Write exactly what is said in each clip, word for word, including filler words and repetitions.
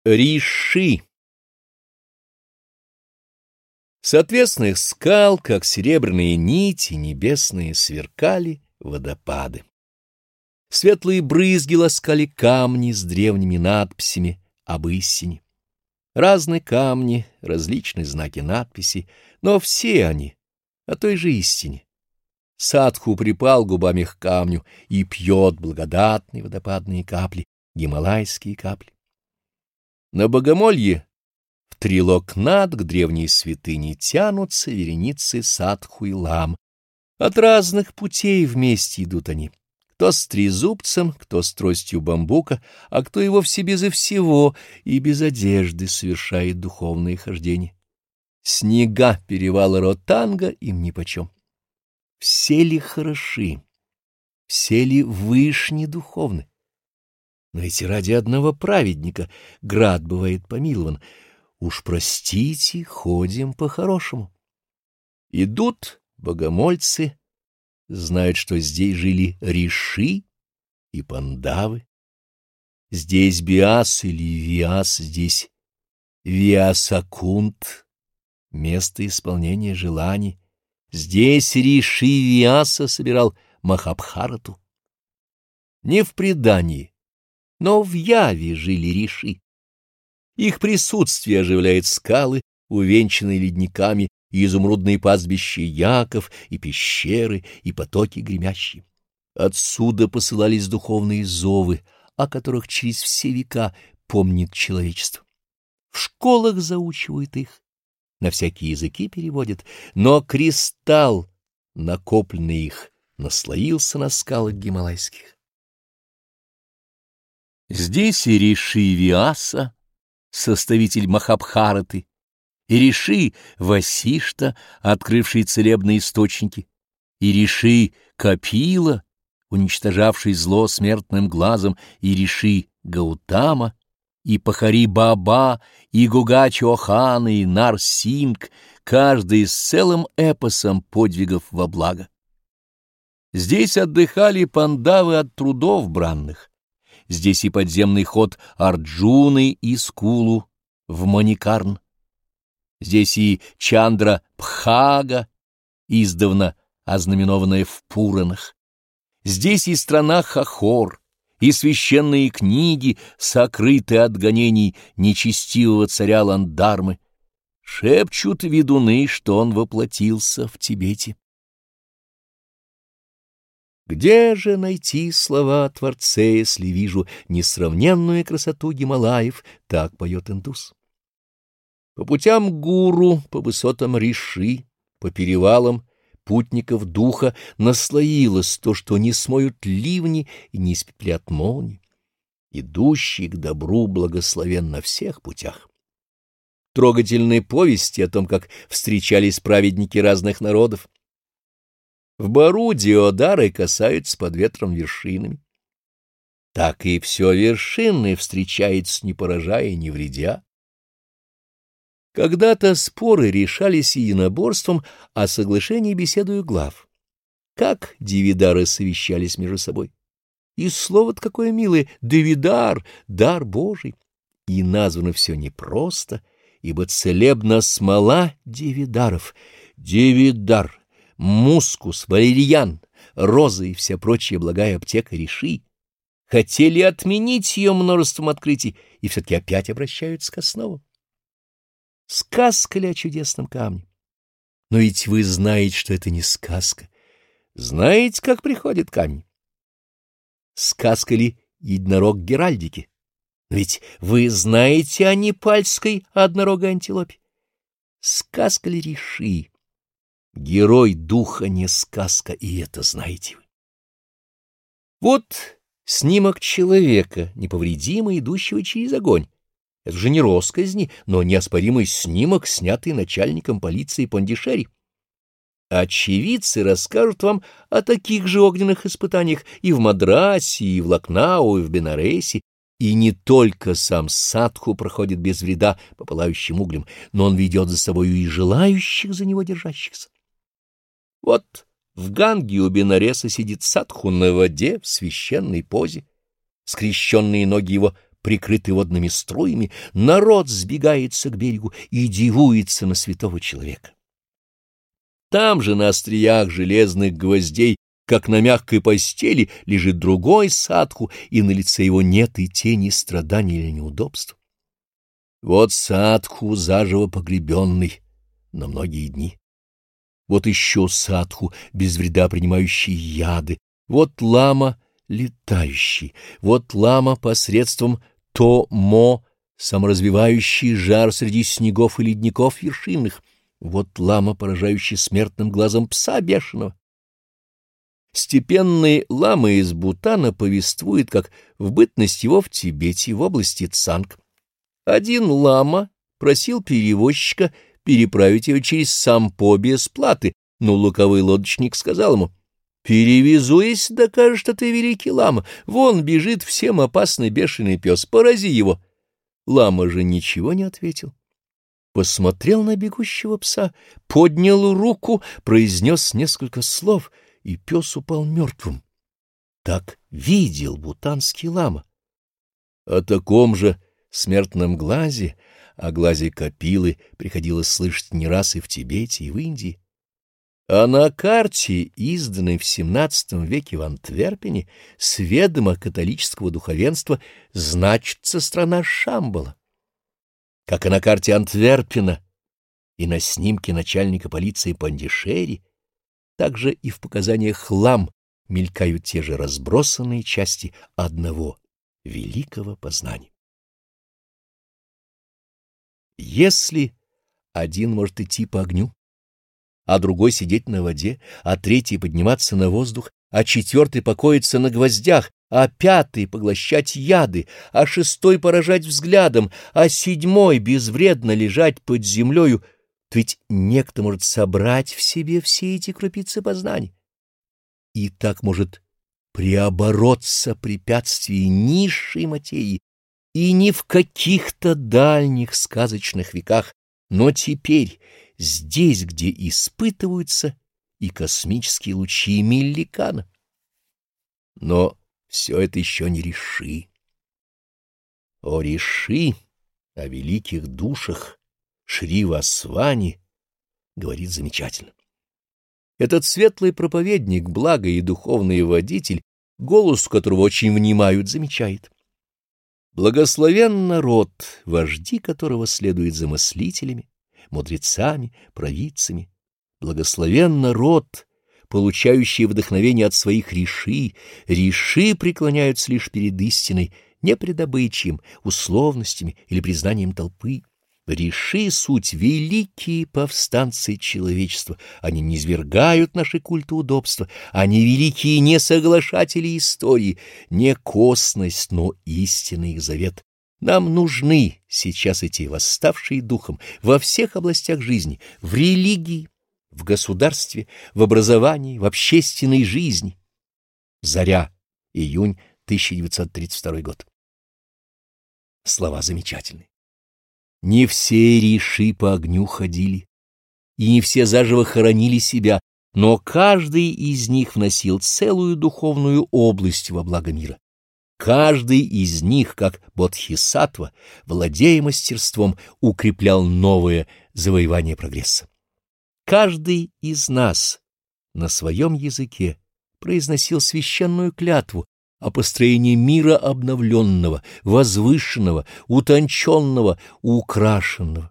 Риши. С отвесных скал, как серебряные нити небесные, сверкали водопады. Светлые брызги ласкали камни с древними надписями об истине. Разные камни, различные знаки надписи, но все они о той же истине. Садху припал губами к камню и пьет благодатные водопадные капли, гималайские капли. На богомолье в Трилокнат к древней святыне тянутся вереницы садху и лам. От разных путей вместе идут они. Кто с трезубцем, кто с тростью бамбука, а кто и вовсе безо всего и без одежды совершает духовное хождение. Снега перевала Ротанга им нипочем. Все ли хороши, все ли вышне духовны? Но ведь ради одного праведника град бывает помилован. Уж простите, ходим по-хорошему. Идут богомольцы, знают, что здесь жили риши и пандавы. Здесь Биас или Виас, здесь Виасакунт, место исполнения желаний. Здесь риши Виаса собирал Махабхарату. Не в предании, но в яве жили риши. Их присутствие оживляет скалы, увенчанные ледниками, и изумрудные пастбища яков, и пещеры, и потоки гремящие. Отсюда посылались духовные зовы, о которых через все века помнит человечество. В школах заучивают их, на всякие языки переводят, но кристалл, накопленный их, наслоился на скалах гималайских. Здесь и риши Виаса, составитель Махабхараты, и риши Васишта, открывший целебные источники, и риши Капила, уничтожавший зло смертным глазом, и риши Гаутама, и Пахари Баба, и Гуга Чохана, и Нар-Синг, каждый с целым эпосом подвигов во благо. Здесь отдыхали пандавы от трудов бранных. Здесь и подземный ход Арджуны и Скулу в Маникарн. Здесь и Чандра Пхага, издавна ознаменованная в Пуранах. Здесь и страна Хахор, и священные книги, сокрытые от гонений нечестивого царя Ландармы. Шепчут ведуны, что он воплотился в Тибете. Где же найти слова о Творце, если вижу несравненную красоту Гималаев, так поет индус. По путям гуру, по высотам риши, по перевалам путников духа наслоилось то, что не смоют ливни и не испеплят молнии. Идущий к добру благословен на всех путях. Трогательные повести о том, как встречались праведники разных народов. В Бару Диодары касаются под ветром вершинами. Так и все вершинное встречается, не поражая и не вредя. Когда-то споры решались единоборством, а соглашении беседою глав. Как дивидары совещались между собой? И слово-то какое милое — дивидар, дар Божий. И названо все непросто, ибо целебна смола дивидаров. Дивидар, мускус, валерьян, роза и вся прочая благая аптека риши. Хотели отменить ее множеством открытий, и все-таки опять обращаются к основам. Сказка ли о чудесном камне? Но ведь вы знаете, что это не сказка. Знаете, как приходит камень? Сказка ли единорог Геральдики? Но ведь вы знаете о непальской однорогой антилопе. Сказка ли риши? Герой духа не сказка, и это знаете вы. Вот снимок человека, неповредимо идущего через огонь. Это же не росказни, но неоспоримый снимок, снятый начальником полиции Пондишери. Очевидцы расскажут вам о таких же огненных испытаниях и в Мадрасе, и в Лакнау, и в Бенаресе. И не только сам садху проходит без вреда по пылающим углям, но он ведет за собою и желающих за него держащихся. Вот в Ганге у Бенареса сидит садху на воде в священной позе. Скрещенные ноги его прикрыты водными струями, народ сбегается к берегу и дивуется на святого человека. Там же на остриях железных гвоздей, как на мягкой постели, лежит другой садху, и на лице его нет и тени страданий или неудобств. Вот садху, заживо погребенный на многие дни. Вот еще садху, без вреда принимающий яды. Вот лама летающий. Вот лама посредством то-мо, саморазвивающий жар среди снегов и ледников вершинных. Вот лама, поражающий смертным глазом пса бешеного. Степенный лама из Бутана повествует, как в бытность его в Тибете, в области Цанг, один лама просил перевозчика переправить его через Сампо без платы, но луковый лодочник сказал ему: «Перевезу, если докажешь, что ты великий лама. Вон бежит всем опасный бешеный пес, порази его». Лама же ничего не ответил. Посмотрел на бегущего пса, поднял руку, произнес несколько слов, и пес упал мертвым. Так видел бутанский лама. О таком же смертном глазе, о глазе Капилы, приходилось слышать не раз и в Тибете, и в Индии. А на карте, изданной в семнадцатом веке в Антверпене, с ведома католического духовенства значится страна Шамбала. Как и на карте Антверпена и на снимке начальника полиции Пандишери, также и в показаниях лам мелькают те же разбросанные части одного великого познания. Если один может идти по огню, а другой сидеть на воде, а третий подниматься на воздух, а четвертый покоиться на гвоздях, а пятый поглощать яды, а шестой поражать взглядом, а седьмой безвредно лежать под землею, то ведь некто может собрать в себе все эти крупицы познаний. И так может преобороться препятствие низшей материи, и не в каких-то дальних сказочных веках, но теперь, здесь, где испытываются и космические лучи Милликана. Но все это еще не Риши. О Риши, о великих душах Шри Васвани говорит замечательно. Этот светлый проповедник, благо и духовный водитель, голос которого очень внимают, замечает: благословен народ, вожди которого следуют за мыслителями, мудрецами, провидцами. Благословен народ, получающий вдохновение от своих риши. Риши преклоняются лишь перед истиной, не пред обычаем, условностями или признанием толпы. Риши — суть великие повстанцы человечества. Они не низвергают наши культы удобства, они великие несоглашатели истории, не косность, но истинный их завет. Нам нужны сейчас эти восставшие духом во всех областях жизни, в религии, в государстве, в образовании, в общественной жизни. Заря, июнь тысяча девятьсот тридцать второй год. Слова замечательные. Не все риши по огню ходили, и не все заживо хоронили себя, но каждый из них вносил целую духовную область во благо мира. Каждый из них, как бодхисаттва, владея мастерством, укреплял новое завоевание прогресса. Каждый из нас на своем языке произносил священную клятву о построении мира обновленного, возвышенного, утонченного, украшенного.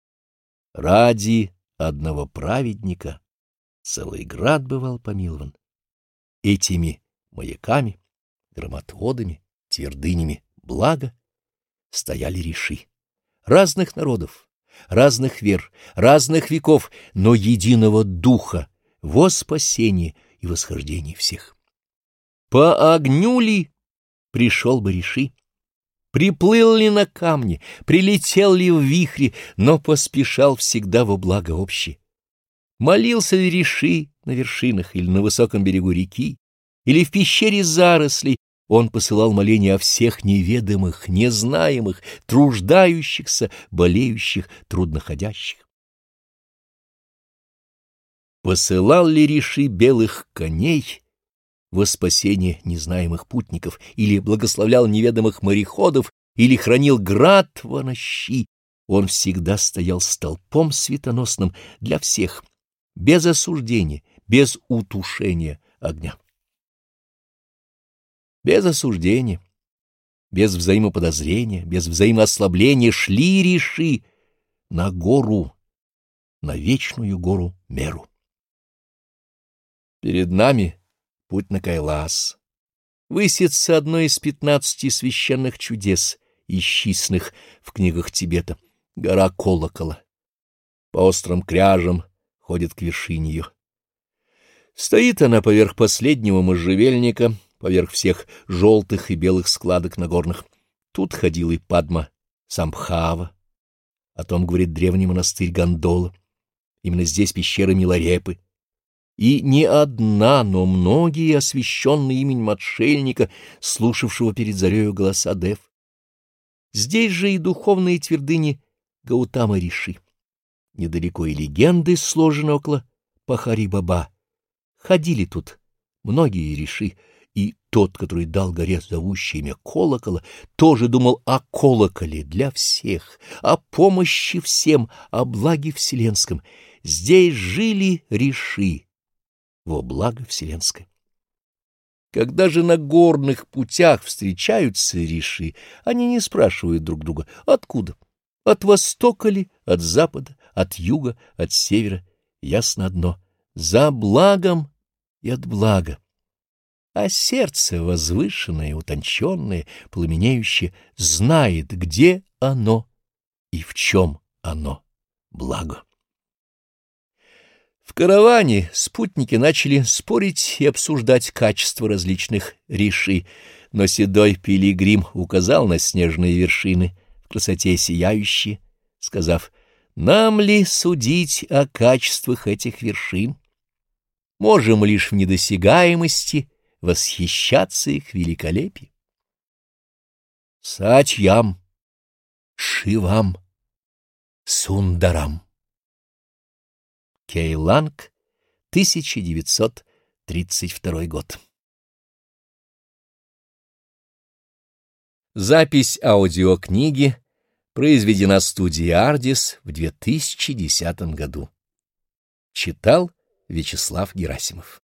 Ради одного праведника целый град бывал помилован. Этими маяками, громотводами, твердынями блага стояли риши разных народов, разных вер, разных веков, но единого духа во спасение и восхождение всех. По огню ли пришел бы риши? Приплыл ли на камне, прилетел ли в вихре, но поспешал всегда во благо общее? Молился ли риши на вершинах или на высоком берегу реки, или в пещере зарослей? Он посылал моления о всех неведомых, незнаемых, труждающихся, болеющих, трудноходящих. Посылал ли риши белых коней во спасение незнаемых путников или благословлял неведомых мореходов или хранил град во нощи, он всегда стоял столпом светоносным для всех, без осуждения, без утушения огня. Без осуждения, без взаимоподозрения, без взаимоослабления шли реши на гору, на вечную гору Меру. Перед нами путь на Кайлас. Высится одно из пятнадцати священных чудес, исчисленных в книгах Тибета, гора Колокола. По острым кряжам ходит к вершине ее. Стоит она поверх последнего можжевельника, поверх всех желтых и белых складок нагорных. Тут ходил и Падма Самбхава. О том говорит древний монастырь Гондола. Именно здесь пещера Миларепы. И не одна, но многие, освященные именем отшельника, слушавшего перед зарею голоса Дев. Здесь же и духовные твердыни Гаутама Риши. Недалеко и легенды сложены около Пахари-Баба. Ходили тут многие риши, и тот, который дал горе зовущее имя колокола, тоже думал о колоколе для всех, о помощи всем, о благе вселенском. Здесь жили риши во благо вселенское. Когда же на горных путях встречаются риши, они не спрашивают друг друга, откуда, от востока ли, от запада, от юга, от севера. Ясно одно — за благом и от блага. А сердце возвышенное, утонченное, пламенеющее, знает, где оно и в чем оно благо. В караване спутники начали спорить и обсуждать качество различных риши, но седой пилигрим указал на снежные вершины, в красоте сияющие, сказав: «Нам ли судить о качествах этих вершин? Можем лишь в недосягаемости восхищаться их великолепием. Сатьям, Шивам, Сундарам». Кейланг, тысяча девятьсот тридцать второй год. Запись аудиокниги произведена студией Ардис в две тысячи десятом году. Читал Вячеслав Герасимов.